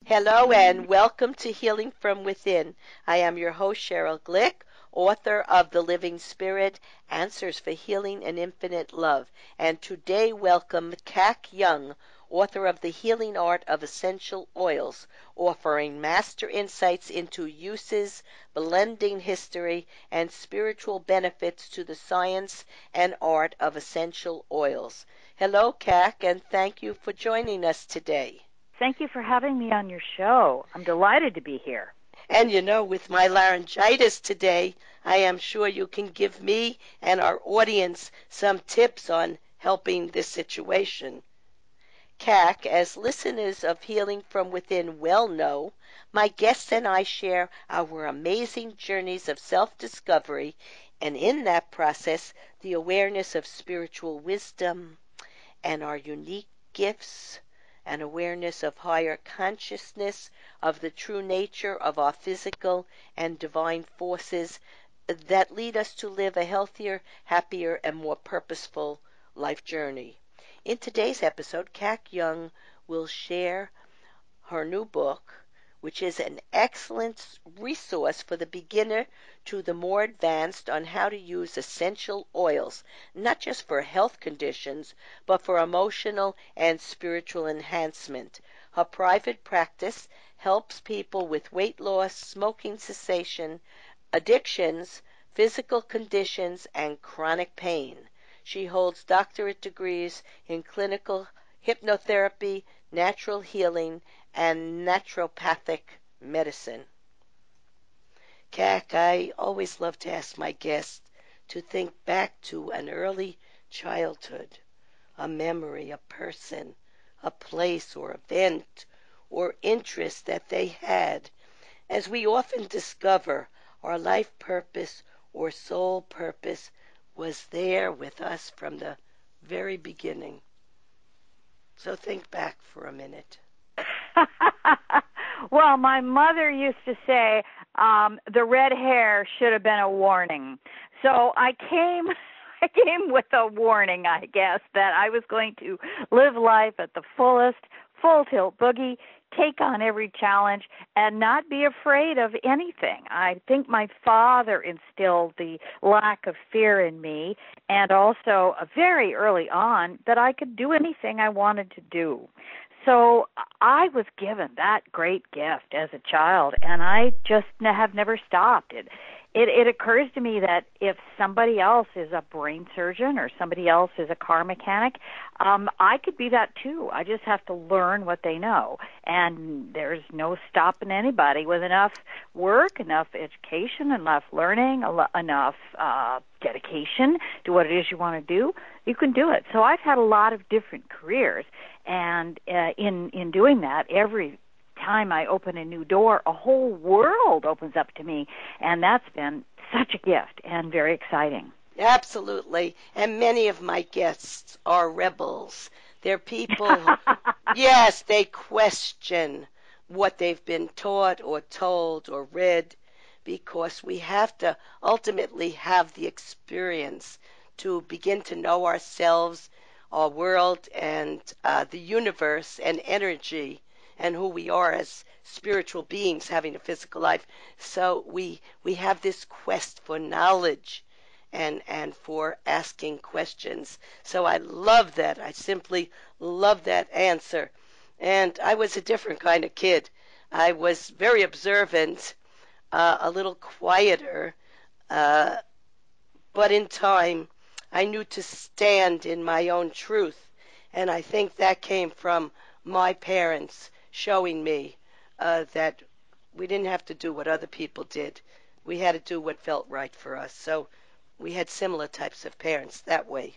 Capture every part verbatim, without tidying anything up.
Hello and welcome to Healing from Within. I am your host, Cheryl Glick, author of The Living Spirit, Answers for Healing and Infinite Love. And today welcome Kak Young, author of The Healing Art of Essential Oils, offering master insights into uses, blending history, and spiritual benefits to the science and art of essential oils. Hello, Kak, and thank you for joining us today. Thank you for having me on your show. I'm delighted to be here. And you know, with my laryngitis today, I am sure you can give me and our audience some tips on helping this situation. Kak, as listeners of Healing from Within well know, my guests and I share our amazing journeys of self-discovery, and in that process, the awareness of spiritual wisdom and our unique gifts, an awareness of higher consciousness of the true nature of our physical and divine forces that lead us to live a healthier, happier, and more purposeful life journey. In today's episode, Kak Young will share her new book, which is an excellent resource for the beginner to the more advanced on how to use essential oils, not just for health conditions, but for emotional and spiritual enhancement. Her private practice helps people with weight loss, smoking cessation, addictions, physical conditions, and chronic pain. She holds doctorate degrees in clinical hypnotherapy, natural healing, and naturopathic medicine. Kak, I always love to ask my guests to think back to an early childhood, a memory, a person, a place or event or interest that they had. As we often discover, our life purpose or soul purpose was there with us from the very beginning. So think back for a minute. Well, my mother used to say um, the red hair should have been a warning. So I came I came with a warning, I guess, that I was going to live life at the fullest, full tilt boogie, take on every challenge, and not be afraid of anything. I think my father instilled the lack of fear in me, and also uh, very early on that I could do anything I wanted to do. So I was given that great gift as a child, and I just have never stopped. It, it, it occurs to me that if somebody else is a brain surgeon or somebody else is a car mechanic, um, I could be that too. I just have to learn what they know, and there's no stopping anybody with enough work, enough education, enough learning, enough uh, dedication to what it is you want to do. You can do it. So I've had a lot of different careers. And uh, in in doing that, every time I open a new door, a whole world opens up to me, and that's been such a gift and very exciting. Absolutely. And many of my guests are rebels. They're people who, yes, they question what they've been taught or told or read, because we have to ultimately have the experience to begin to know ourselves, our world, and uh, the universe and energy, and who we are as spiritual beings having a physical life. So we we have this quest for knowledge and and for asking questions. So I love that. I simply love that answer. And I was a different kind of kid. I was very observant, uh, a little quieter, uh, but in time I knew to stand in my own truth, and I think that came from my parents showing me uh, that we didn't have to do what other people did. We had to do what felt right for us. So we had similar types of parents that way.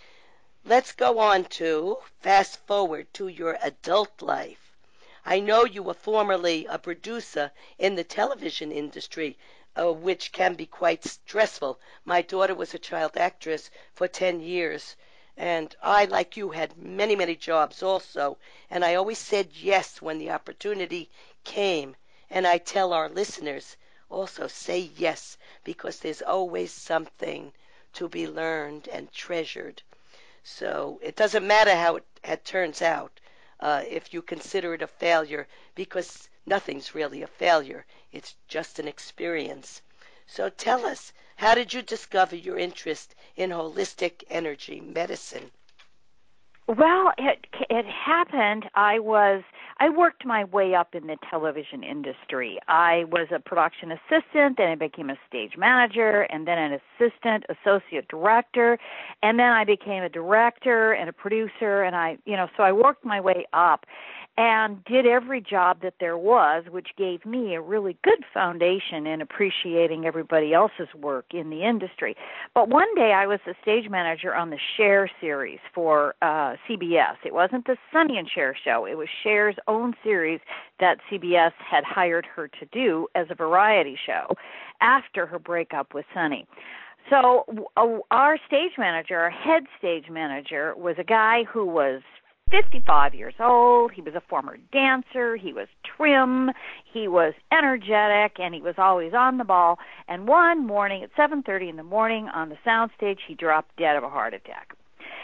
Let's go on to fast forward to your adult life. I know you were formerly a producer in the television industry, uh, which can be quite stressful. My daughter was a child actress for ten years, and I, like you, had many, many jobs also, and I always said yes when the opportunity came. And I tell our listeners also, say yes, because there's always something to be learned and treasured. So it doesn't matter how it, it turns out. uh, if you consider it a failure, because nothing's really a failure. It's just an experience. So tell us, how did you discover your interest in holistic energy medicine? Well, it it happened. I was I worked my way up in the television industry. I was a production assistant, then I became a stage manager, and then an assistant associate director, and then I became a director and a producer, and I, you know, so I worked my way up and did every job that there was, which gave me a really good foundation in appreciating everybody else's work in the industry. But one day I was the stage manager on the Cher series for uh, C B S. It wasn't the Sonny and Cher show. It was Cher's own series that C B S had hired her to do as a variety show after her breakup with Sonny. So uh, our stage manager, our head stage manager, was a guy who was fifty-five years old. He was a former dancer. He was trim. He was energetic, and he was always on the ball. And one morning at seven thirty in the morning on the soundstage, he dropped dead of a heart attack.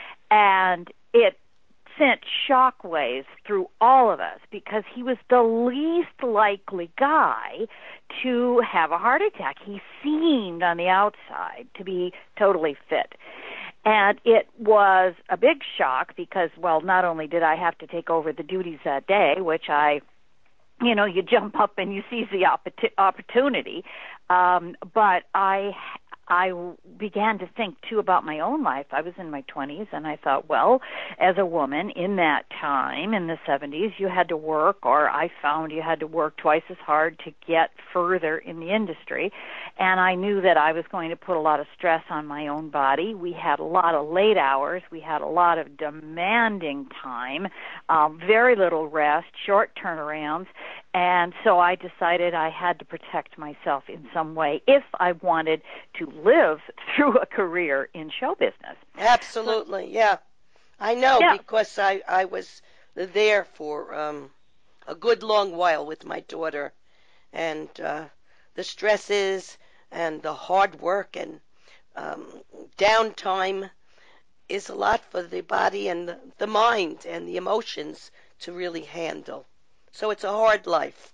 And it sent shockwaves through all of us because he was the least likely guy to have a heart attack. He seemed on the outside to be totally fit. And it was a big shock because, well, not only did I have to take over the duties that day, which I, you know, you jump up and you seize the opportunity, um, but I I began to think, too, about my own life. I was in my twenties, and I thought, well, as a woman in that time, in the seventies, you had to work, or I found you had to work twice as hard to get further in the industry. And I knew that I was going to put a lot of stress on my own body. We had a lot of late hours. We had a lot of demanding time, um, very little rest, short turnarounds. And so I decided I had to protect myself in some way if I wanted to live through a career in show business. Absolutely, so, yeah. I know yeah. because I, I was there for um, a good long while with my daughter. And uh, the stresses and the hard work and um, downtime is a lot for the body and the, the mind and the emotions to really handle. So it's a hard life.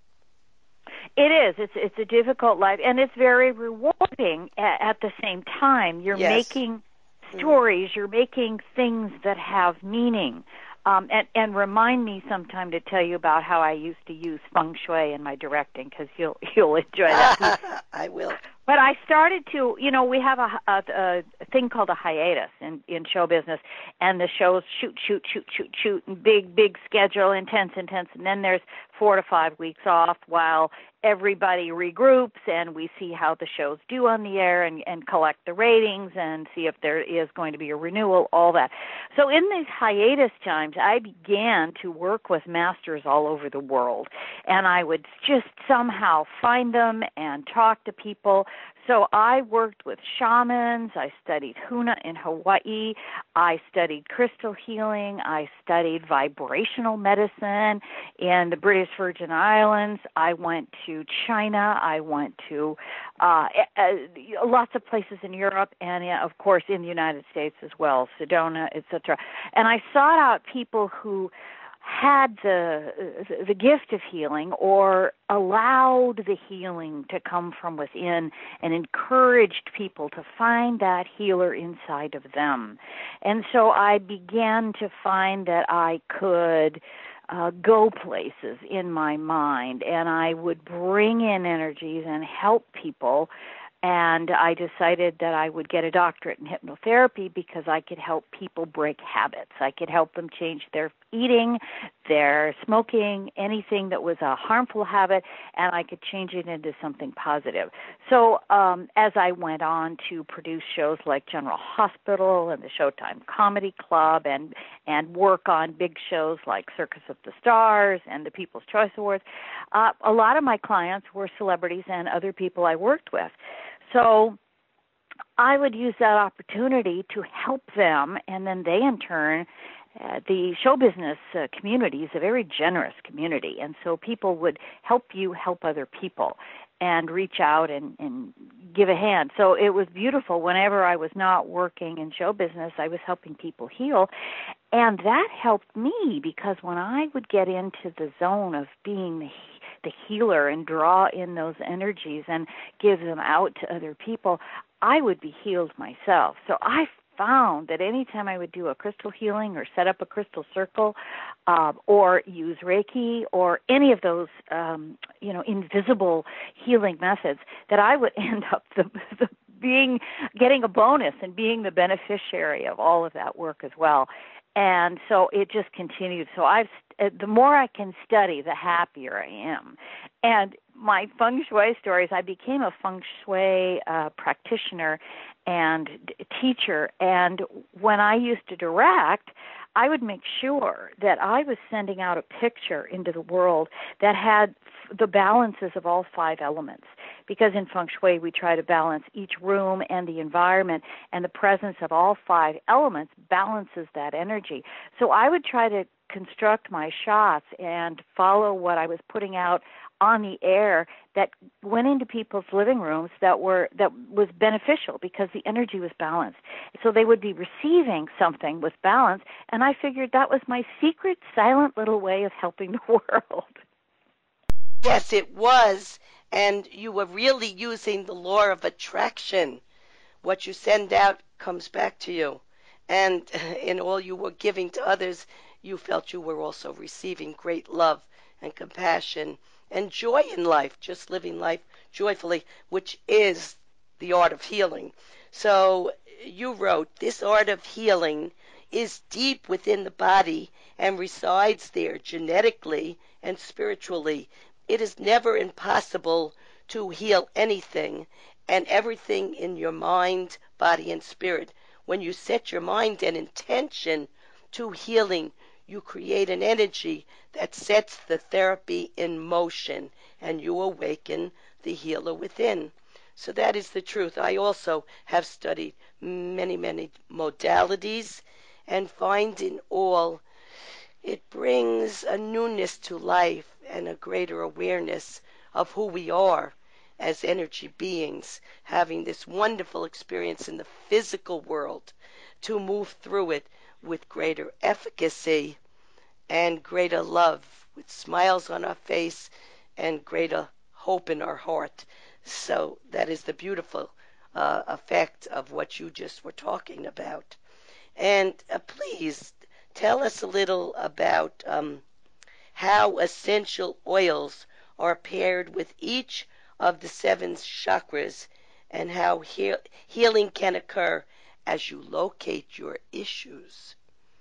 It is. It's it's a difficult life, and it's very rewarding at, at the same time. You're yes. making stories. Mm-hmm. You're making things that have meaning. Um, and, and remind me sometime to tell you about how I used to use feng shui in my directing, because you'll you'll enjoy that. I will. But I started to, you know, we have a, a, a thing called a hiatus in, in show business, and the shows shoot, shoot, shoot, shoot, shoot, and big, big schedule, intense, intense, and then there's four to five weeks off while everybody regroups and we see how the shows do on the air and, and collect the ratings and see if there is going to be a renewal, all that. So in these hiatus times, I began to work with masters all over the world, and I would just somehow find them and talk to people. So I worked with shamans. I studied Huna in Hawaii. I studied crystal healing. I studied vibrational medicine in the British Virgin Islands. I went to China. I went to uh, uh, lots of places in Europe and, uh, of course, in the United States as well, Sedona, et cetera. And I sought out people who had the the gift of healing or allowed the healing to come from within and encouraged people to find that healer inside of them. And so I began to find that I could uh, go places in my mind, and I would bring in energies and help people. And I decided that I would get a doctorate in hypnotherapy because I could help people break habits. I could help them change their eating, their smoking, anything that was a harmful habit, and I could change it into something positive. So um, as I went on to produce shows like General Hospital and the Showtime Comedy Club and, and work on big shows like Circus of the Stars and the People's Choice Awards, uh, a lot of my clients were celebrities and other people I worked with. So I would use that opportunity to help them, and then they, in turn, uh, the show business uh, community is a very generous community, and so people would help you help other people and reach out and, and give a hand. So it was beautiful. Whenever I was not working in show business, I was helping people heal. And that helped me because when I would get into the zone of being the the healer and draw in those energies and give them out to other people, I would be healed myself. So I found that anytime I would do a crystal healing or set up a crystal circle uh, or use Reiki or any of those, um, you know, invisible healing methods, that I would end up the, the being getting a bonus and being the beneficiary of all of that work as well. And so it just continued. So I've the more I can study, the happier I am. And my feng shui stories, I became a feng shui uh, practitioner and d- teacher. And when I used to direct, I would make sure that I was sending out a picture into the world that had f- the balances of all five elements. Because in feng shui, we try to balance each room and the environment, and the presence of all five elements balances that energy. So I would try to construct my shots and follow what I was putting out on the air that went into people's living rooms that were that was beneficial because the energy was balanced. So they would be receiving something with balance, and I figured that was my secret, silent little way of helping the world. Yes, it was. And you were really using the law of attraction. What you send out comes back to you. And in all you were giving to others, you felt you were also receiving great love and compassion and joy in life, just living life joyfully, which is the art of healing. So you wrote, this art of healing is deep within the body and resides there genetically and spiritually. It is never impossible to heal anything and everything in your mind, body, and spirit. When you set your mind and intention to healing, you create an energy that sets the therapy in motion, and you awaken the healer within. So that is the truth. I also have studied many, many modalities and find in all it brings a newness to life and a greater awareness of who we are as energy beings, having this wonderful experience in the physical world to move through it with greater efficacy and greater love, with smiles on our face and greater hope in our heart. So that is the beautiful uh, effect of what you just were talking about. And uh, please tell us a little about um, how essential oils are paired with each of the seven chakras and how heal- healing can occur as you locate your issues.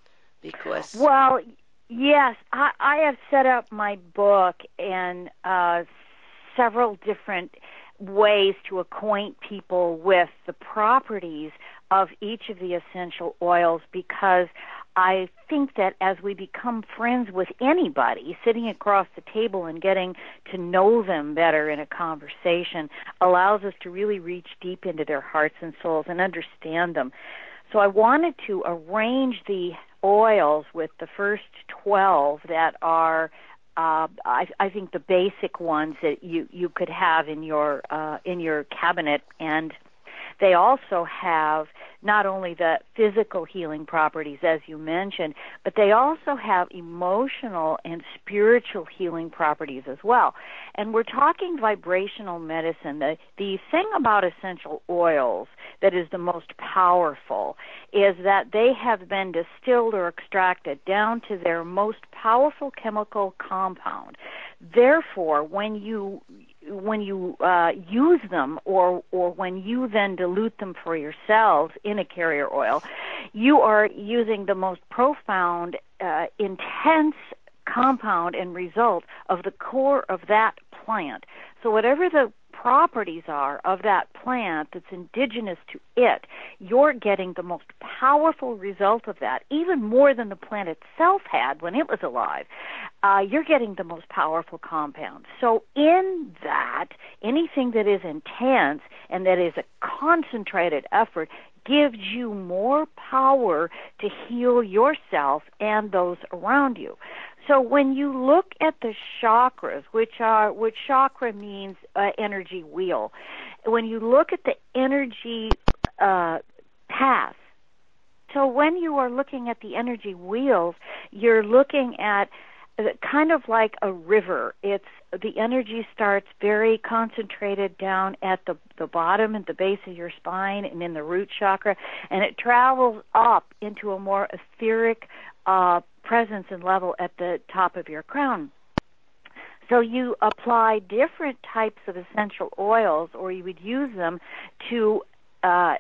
Because Well, yes, I, I have set up my book in uh, several different ways to acquaint people with the properties of each of the essential oils, because I think that as we become friends with anybody, sitting across the table and getting to know them better in a conversation allows us to really reach deep into their hearts and souls and understand them. So I wanted to arrange the oils with the first twelve that are Uh, I, I think the basic ones that you, you could have in your uh, in your cabinet, and they also have not only the physical healing properties, as you mentioned, but they also have emotional and spiritual healing properties as well. And we're talking vibrational medicine. The, the thing about essential oils that is the most powerful is that they have been distilled or extracted down to their most powerful chemical compound. Therefore, when you when you uh, use them, or or when you then dilute them for yourselves in a carrier oil, you are using the most profound, uh, intense compound and result of the core of that plant. So whatever the properties are of that plant that's indigenous to it, you're getting the most powerful result of that, even more than the plant itself had when it was alive. Uh, you're getting the most powerful compound. So in that, anything that is intense and that is a concentrated effort gives you more power to heal yourself and those around you. So when you look at the chakras, which are which chakra means uh, energy wheel, when you look at the energy uh, path so when you are looking at the energy wheels, you're looking at kind of like a river. It's the energy starts very concentrated down at the the bottom at the base of your spine and in the root chakra, and it travels up into a more etheric uh, presence and level at the top of your crown. So you apply different types of essential oils, or you would use them to uh,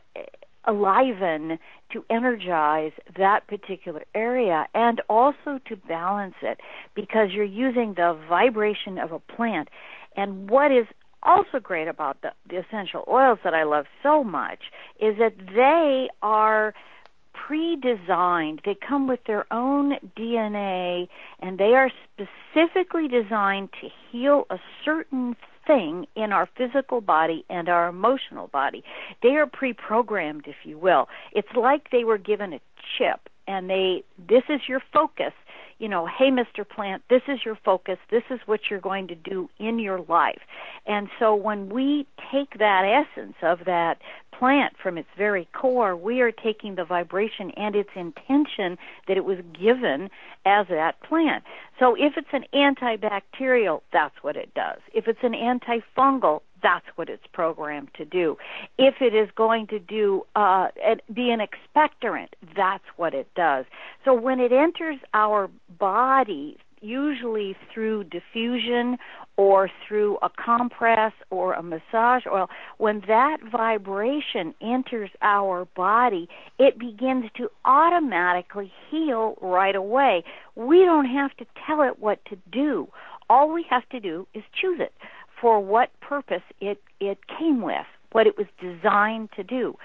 enliven, to energize that particular area, and also to balance it, because you're using the vibration of a plant. And what is also great about the, the essential oils that I love so much is that they are pre-designed. They come with their own D N A, and they are specifically designed to heal a certain thing in our physical body and our emotional body. They are pre-programmed, if you will. It's like they were given a chip, and they, this is your focus. You know, hey, Mister Plant, this is your focus. This is what you're going to do in your life. And so when we take that essence of that plant from its very core, we are taking the vibration and its intention that it was given as that plant. So if it's an antibacterial, that's what it does. If it's an antifungal, that's what it's programmed to do. If it is going to do uh, be an expectorant, that's what it does. So when it enters our body, usually through diffusion or through a compress or a massage oil, when that vibration enters our body, it begins to automatically heal right away. We don't have to tell it what to do. All we have to do is choose it for what purpose it, it came with, what it was designed to do.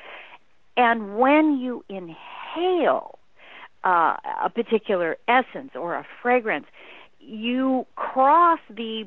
And when you inhale uh, a particular essence or a fragrance, you cross the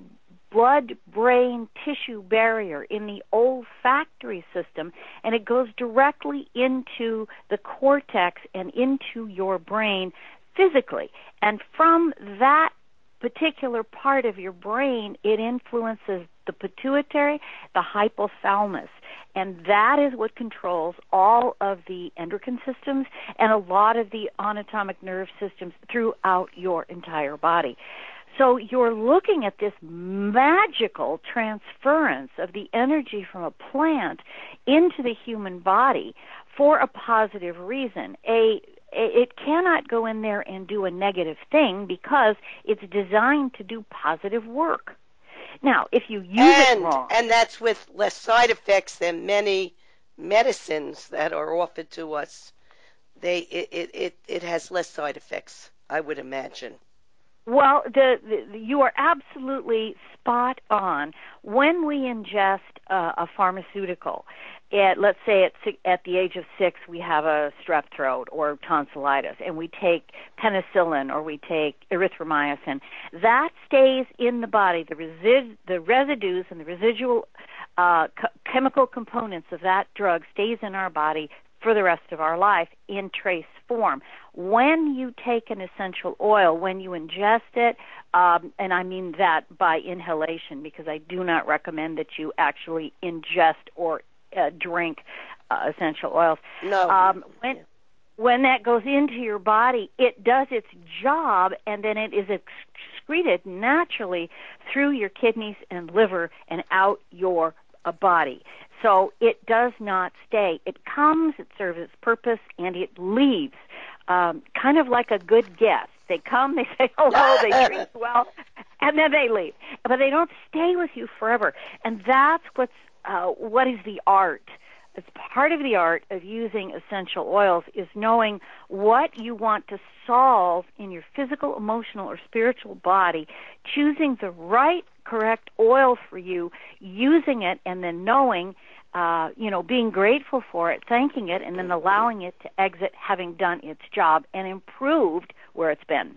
blood-brain tissue barrier in the olfactory system, and it goes directly into the cortex and into your brain physically. And from that particular part of your brain, it influences the pituitary, the hypothalamus, and that is what controls all of the endocrine systems and a lot of the autonomic nerve systems throughout your entire body. So you're looking at this magical transference of the energy from a plant into the human body for a positive reason. A It cannot go in there and do a negative thing because it's designed to do positive work. Now, if you use and, it wrong... And that's with less side effects than many medicines that are offered to us. They It, it, it, it has less side effects, I would imagine. Well, the, the, you are absolutely spot on. When we ingest uh, a pharmaceutical, at, let's say at, at the age of six we have a strep throat or tonsillitis, and we take penicillin or we take erythromycin, that stays in the body. The, resi- the residues and the residual uh, co- chemical components of that drug stays in our body for the rest of our life in trace form. When you take an essential oil, when you ingest it, um, and I mean that by inhalation, because I do not recommend that you actually ingest or uh, drink uh, essential oils. No. Um, when when that goes into your body, it does its job, and then it is excreted naturally through your kidneys and liver and out your uh, body. So it does not stay. It comes, it serves its purpose, and it leaves, um, kind of like a good guest. They come, they say hello, they treat you well, and then they leave. But they don't stay with you forever. And that's what's uh, what is the art. It's part of the art of using essential oils is knowing what you want to solve in your physical, emotional, or spiritual body, choosing the right, correct oil for you, using it, and then knowing, uh, you know, being grateful for it, thanking it, and then allowing it to exit having done its job and improved where it's been.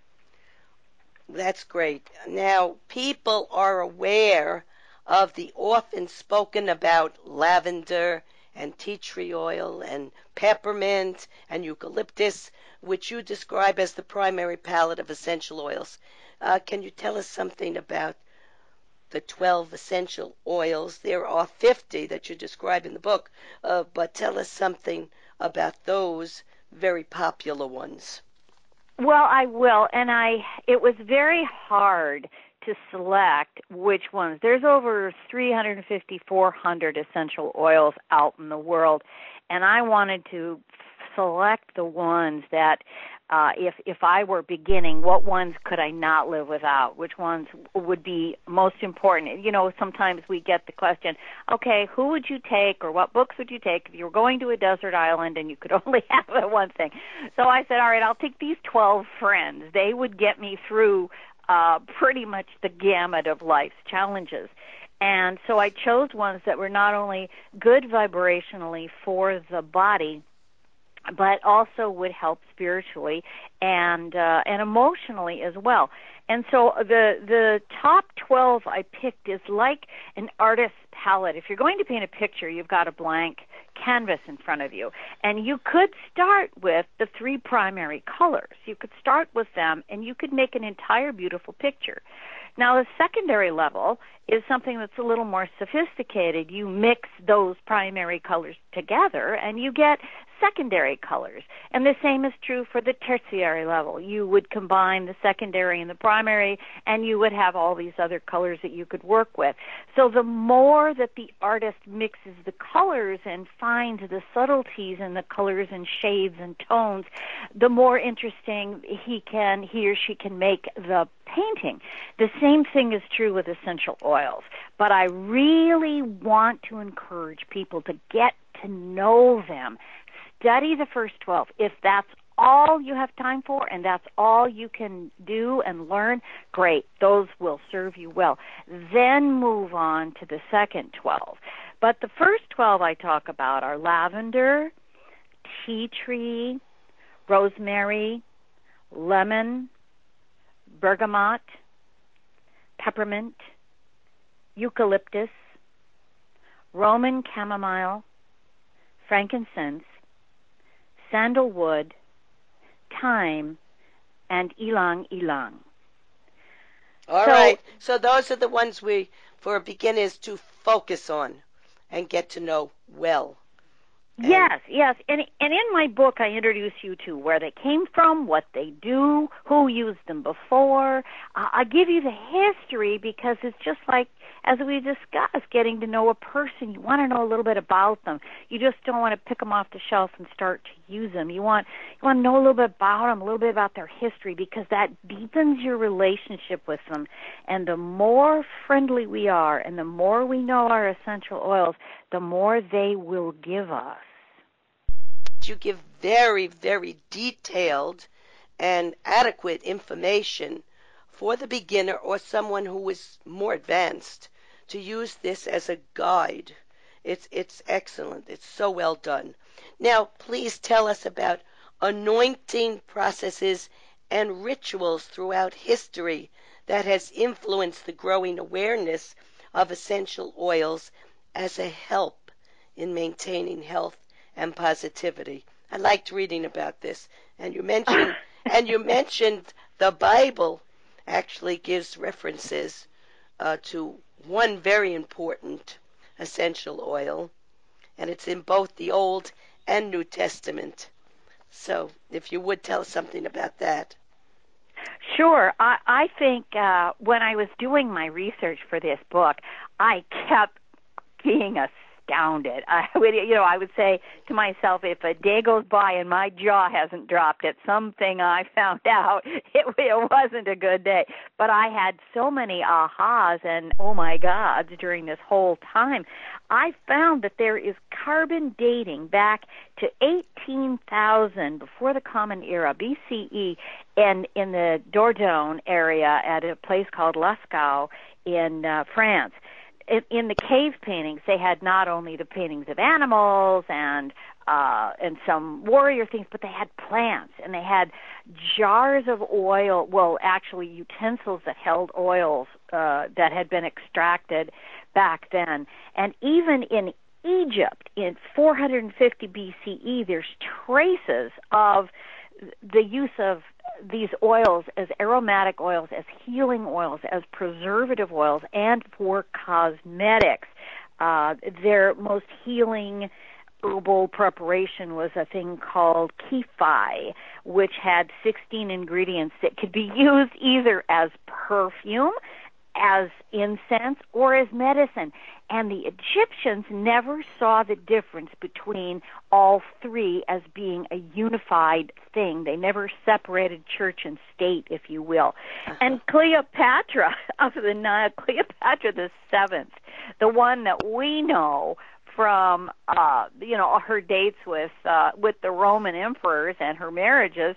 That's great. Now, people are aware of the often spoken about lavender and tea tree oil and peppermint and eucalyptus, which you describe as the primary palette of essential oils. Uh, can you tell us something about the twelve essential oils? There are fifty that you describe in the book, uh, but tell us something about those very popular ones. Well, I will, and I. It was very hard to select which ones. There's over three hundred fifty, four hundred essential oils out in the world, and I wanted to select the ones that, uh, if if I were beginning, what ones could I not live without? Which ones would be most important? You know, sometimes we get the question, okay, who would you take, or what books would you take if you were going to a desert island and you could only have that one thing? So I said, all right, I'll take these twelve friends. They would get me through uh, pretty much the gamut of life's challenges. And so I chose ones that were not only good vibrationally for the body, but also would help spiritually and uh, and emotionally as well. And so the the top twelve I picked is like an artist's palette. If you're going to paint a picture, you've got a blank canvas in front of you, and you could start with the three primary colors. You could start with them, and you could make an entire beautiful picture. Now, the secondary level is something that's a little more sophisticated. You mix those primary colors together, and you get secondary colors. And the same is true for the tertiary level. You would combine the secondary and the primary, and you would have all these other colors that you could work with. So the more that the artist mixes the colors and finds the subtleties in the colors and shades and tones, the more interesting he can, he or she can make the painting. The same thing is true with essential oils. But I really want to encourage people to get to know them. Study the first twelve. If that's all you have time for and that's all you can do and learn, great. Those will serve you well. Then move on to the second twelve. But the first twelve I talk about are lavender, tea tree, rosemary, lemon, bergamot, peppermint, eucalyptus, Roman chamomile, frankincense, sandalwood, thyme, and ylang ylang. All so, right. So those are the ones we, for beginners, to focus on and get to know well. Yes, yes. And and in my book, I introduce you to where they came from, what they do, who used them before. Uh, I give you the history because it's just like, as we discussed, getting to know a person. You want to know a little bit about them. You just don't want to pick them off the shelf and start to use them. You want you want to know a little bit about them, a little bit about their history, because that deepens your relationship with them. And the more friendly we are and the more we know our essential oils, the more they will give us. You give very, very detailed and adequate information for the beginner or someone who is more advanced to use this as a guide. It's it's excellent. It's so well done. Now, please tell us about anointing processes and rituals throughout history that has influenced the growing awareness of essential oils as a help in maintaining health and positivity. I liked reading about this. And you mentioned and you mentioned the Bible actually gives references uh, to one very important essential oil, and it's in both the Old and New Testament. So if you would tell us something about that. Sure. I, I think uh, when I was doing my research for this book, I kept being astounded. I would, you know, I would say to myself, if a day goes by and my jaw hasn't dropped at something I found out, it, it wasn't a good day. But I had so many ahas and oh my gods during this whole time. I found that there is carbon dating back to eighteen thousand before the Common Era, B C E, and in the Dordogne area at a place called Lascaux in uh, France. In the cave paintings, they had not only the paintings of animals and uh, and some warrior things, but they had plants, and they had jars of oil, well, actually utensils that held oils uh, that had been extracted back then. And even in Egypt, in four hundred fifty B C E, there's traces of the use of these oils as aromatic oils, as healing oils, as preservative oils, and for cosmetics. Uh, their most healing herbal preparation was a thing called Kefi, which had sixteen ingredients that could be used either as perfume, as incense, or as medicine. And the Egyptians never saw the difference between all three as being a unified thing. They never separated church and state, if you will. Uh-huh. And Cleopatra of the Nile, Cleopatra the seventh, the one that we know from, uh, you know, her dates with uh, with the Roman emperors and her marriages,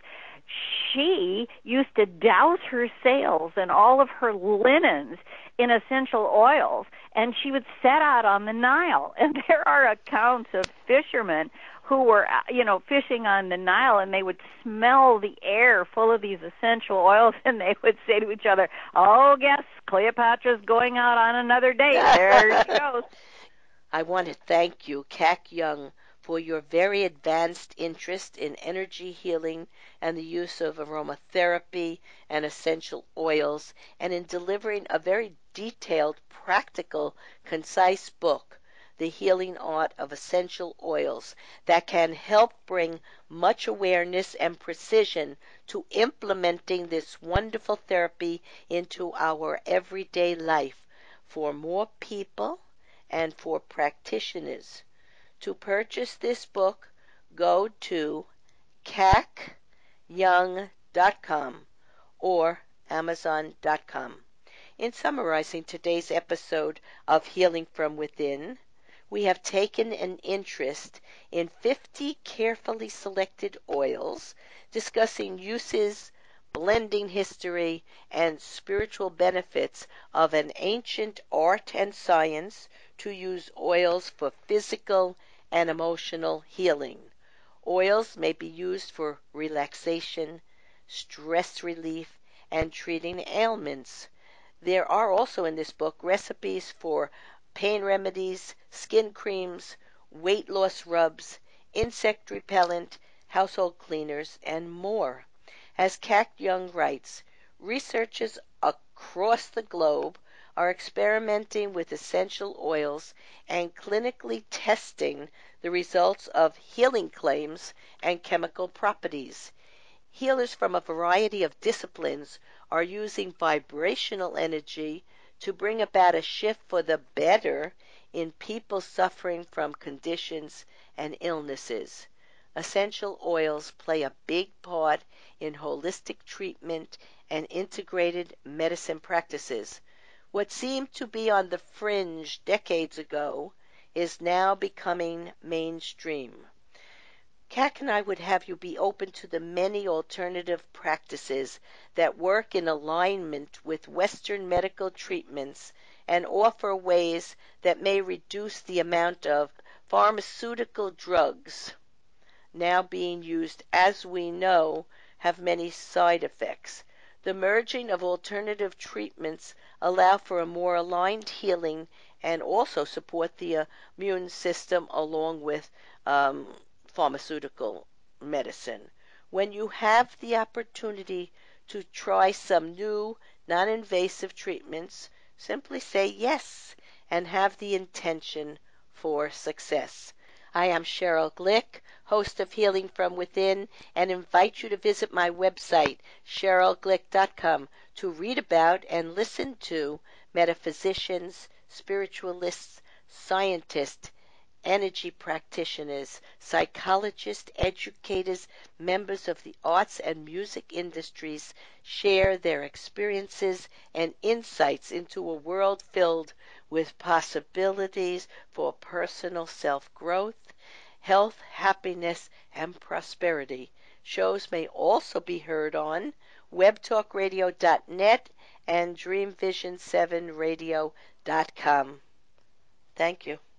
she used to douse her sails and all of her linens in essential oils, and she would set out on the Nile. And there are accounts of fishermen who were, you know, fishing on the Nile, and they would smell the air full of these essential oils, and they would say to each other, "Oh, guess Cleopatra's going out on another date. There she goes." I want to thank you, Kak Young, for your very advanced interest in energy healing and the use of aromatherapy and essential oils, and in delivering a very detailed, practical, concise book, The Healing Art of Essential Oils, that can help bring much awareness and precision to implementing this wonderful therapy into our everyday life for more people and for practitioners. To purchase this book, go to kak young dot com or amazon dot com. In summarizing today's episode of Healing from Within, we have taken an interest in fifty carefully selected oils, discussing uses, blending history, and spiritual benefits of an ancient art and science to use oils for physical and emotional healing. Oils may be used for relaxation, stress relief, and treating ailments. There are also in this book recipes for pain remedies, skin creams, weight loss rubs, insect repellent, household cleaners, and more. As Kak Young writes, researchers across the globe are experimenting with essential oils and clinically testing the results of healing claims and chemical properties. Healers from a variety of disciplines are using vibrational energy to bring about a shift for the better in people suffering from conditions and illnesses. Essential oils play a big part in holistic treatment and integrated medicine practices. What seemed to be on the fringe decades ago is now becoming mainstream. Kak and I would have you be open to the many alternative practices that work in alignment with Western medical treatments and offer ways that may reduce the amount of pharmaceutical drugs now being used, as we know, have many side effects. The merging of alternative treatments allow for a more aligned healing and also support the immune system along with um, pharmaceutical medicine. When you have the opportunity to try some new, non-invasive treatments, simply say yes and have the intention for success. I am Cheryl Glick, host of Healing from Within, and invite you to visit my website, cheryl glick dot com, to read about and listen to metaphysicians, spiritualists, scientists, energy practitioners, psychologists, educators, members of the arts and music industries share their experiences and insights into a world filled with possibilities for personal self-growth, health, happiness, and prosperity. Shows may also be heard on web talk radio dot net and dream vision seven radio dot com. Thank you.